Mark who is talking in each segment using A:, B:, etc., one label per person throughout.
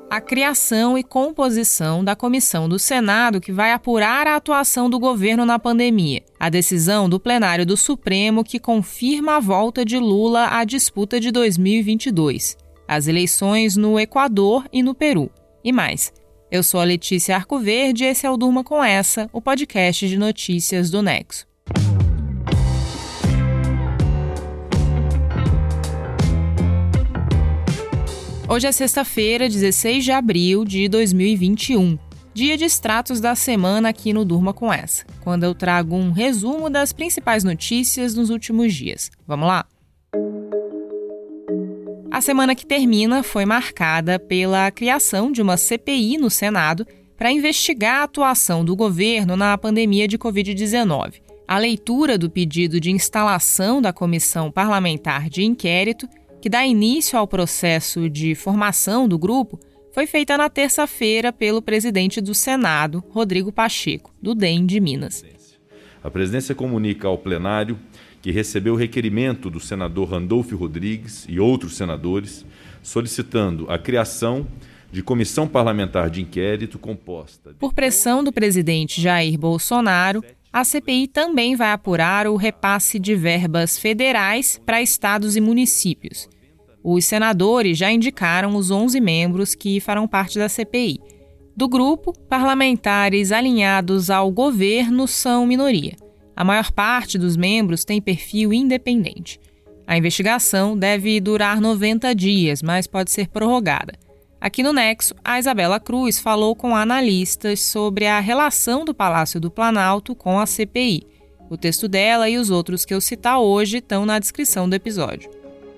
A: a criação e composição da comissão do Senado que vai apurar a atuação do governo na pandemia, a decisão do plenário do Supremo que confirma a volta de Lula à disputa de 2022, as eleições no Equador e no Peru, e mais. Eu sou a Letícia Arcoverde e esse é o Durma com Essa, o podcast de notícias do Nexo. Hoje é sexta-feira, 16 de abril de 2021, dia de extratos da semana aqui no Durma com Essa, quando eu trago um resumo das principais notícias nos últimos dias. Vamos lá? A semana que termina foi marcada pela criação de uma CPI no Senado para investigar a atuação do governo na pandemia de Covid-19. A leitura do pedido de instalação da Comissão Parlamentar de Inquérito, que dá início ao processo de formação do grupo, foi feita na terça-feira pelo presidente do Senado, Rodrigo Pacheco, do DEM de Minas.
B: A presidência comunica ao plenário que recebeu o requerimento do senador Randolfo Rodrigues e outros senadores, solicitando a criação de comissão parlamentar de inquérito composta...
A: Por pressão do presidente Jair Bolsonaro, a CPI também vai apurar o repasse de verbas federais para estados e municípios. Os senadores já indicaram os 11 membros que farão parte da CPI. Do grupo, parlamentares alinhados ao governo são minoria. A maior parte dos membros tem perfil independente. A investigação deve durar 90 dias, mas pode ser prorrogada. Aqui no Nexo, a Isabela Cruz falou com analistas sobre a relação do Palácio do Planalto com a CPI. O texto dela e os outros que eu citar hoje estão na descrição do episódio.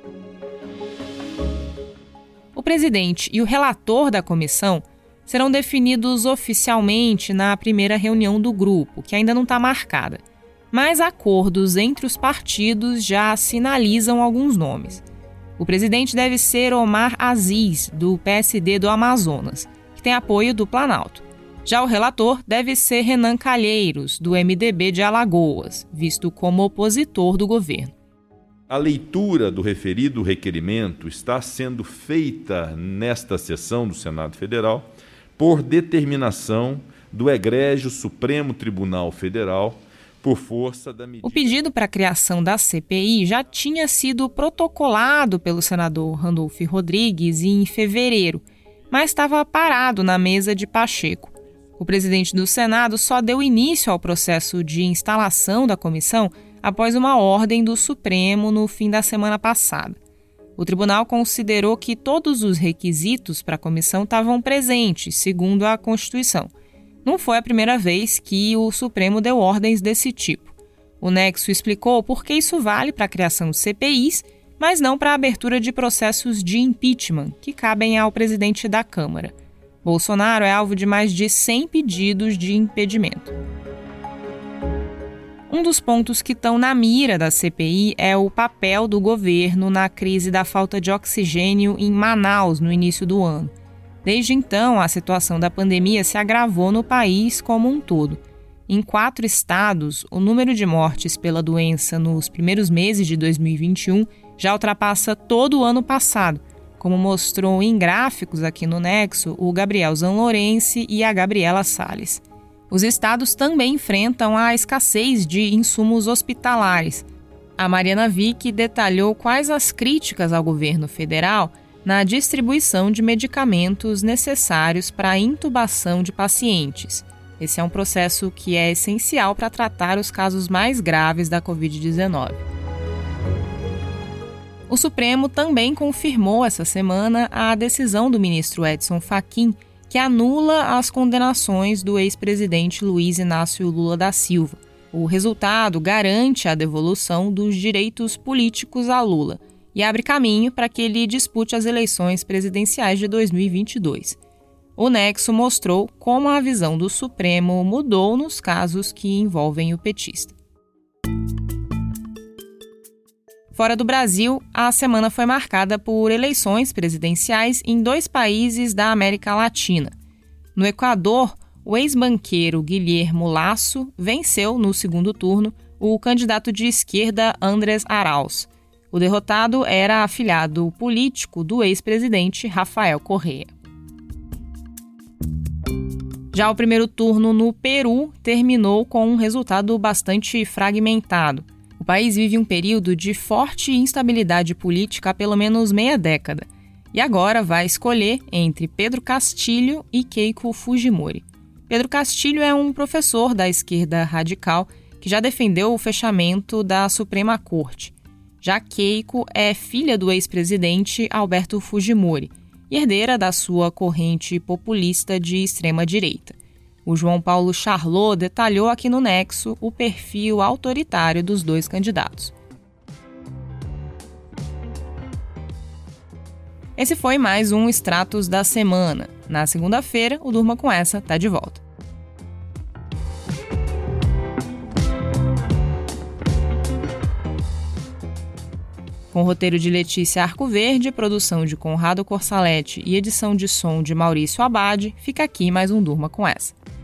A: O presidente e o relator da comissão serão definidos oficialmente na primeira reunião do grupo, que ainda não está marcada. Mas acordos entre os partidos já sinalizam alguns nomes. O presidente deve ser Omar Aziz, do PSD do Amazonas, que tem apoio do Planalto. Já o relator deve ser Renan Calheiros, do MDB de Alagoas, visto como opositor do governo.
B: A leitura do referido requerimento está sendo feita nesta sessão do Senado Federal por determinação do egrégio Supremo Tribunal Federal, por força da medida...
A: O pedido para a criação da CPI já tinha sido protocolado pelo senador Randolfo Rodrigues em fevereiro, mas estava parado na mesa de Pacheco. O presidente do Senado só deu início ao processo de instalação da comissão após uma ordem do Supremo no fim da semana passada. O tribunal considerou que todos os requisitos para a comissão estavam presentes, segundo a Constituição. Não foi a primeira vez que o Supremo deu ordens desse tipo. O Nexo explicou por que isso vale para a criação de CPIs, mas não para a abertura de processos de impeachment, que cabem ao presidente da Câmara. Bolsonaro é alvo de mais de 100 pedidos de impedimento. Um dos pontos que estão na mira da CPI é o papel do governo na crise da falta de oxigênio em Manaus no início do ano. Desde então, a situação da pandemia se agravou no país como um todo. Em 4 estados, o número de mortes pela doença nos primeiros meses de 2021 já ultrapassa todo o ano passado, como mostrou em gráficos aqui no Nexo o Gabriel Zanlorense e a Gabriela Salles. Os estados também enfrentam a escassez de insumos hospitalares. A Mariana Vick detalhou quais as críticas ao governo federal na distribuição de medicamentos necessários para a intubação de pacientes. Esse é um processo que é essencial para tratar os casos mais graves da Covid-19. O Supremo também confirmou essa semana a decisão do ministro Edson Fachin, que anula as condenações do ex-presidente Luiz Inácio Lula da Silva. O resultado garante a devolução dos direitos políticos a Lula e abre caminho para que ele dispute as eleições presidenciais de 2022. O Nexo mostrou como a visão do Supremo mudou nos casos que envolvem o petista. Fora do Brasil, a semana foi marcada por eleições presidenciais em 2 países da América Latina. No Equador, o ex-banqueiro Guilherme Lasso venceu no segundo turno o candidato de esquerda Andrés Arauz. O derrotado era afilhado político do ex-presidente Rafael Correa. Já o primeiro turno no Peru terminou com um resultado bastante fragmentado. O país vive um período de forte instabilidade política há pelo menos meia década. E agora vai escolher entre Pedro Castillo e Keiko Fujimori. Pedro Castillo é um professor da esquerda radical que já defendeu o fechamento da Suprema Corte. Já Keiko é filha do ex-presidente Alberto Fujimori e herdeira da sua corrente populista de extrema-direita. O João Paulo Charlot detalhou aqui no Nexo o perfil autoritário dos dois candidatos. Esse foi mais um Extratos da Semana. Na segunda-feira, o Durma com Essa tá de volta. Com roteiro de Letícia Arcoverde, produção de Conrado Corsaletti e edição de som de Maurício Abad, fica aqui mais um Durma com Essa.